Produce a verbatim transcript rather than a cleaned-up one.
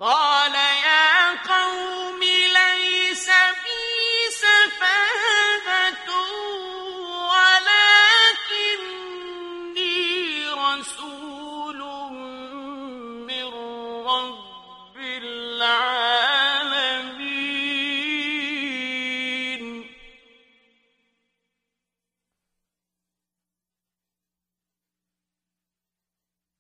قال يا قوم ليس بي سفاهة ولكني رسول من رب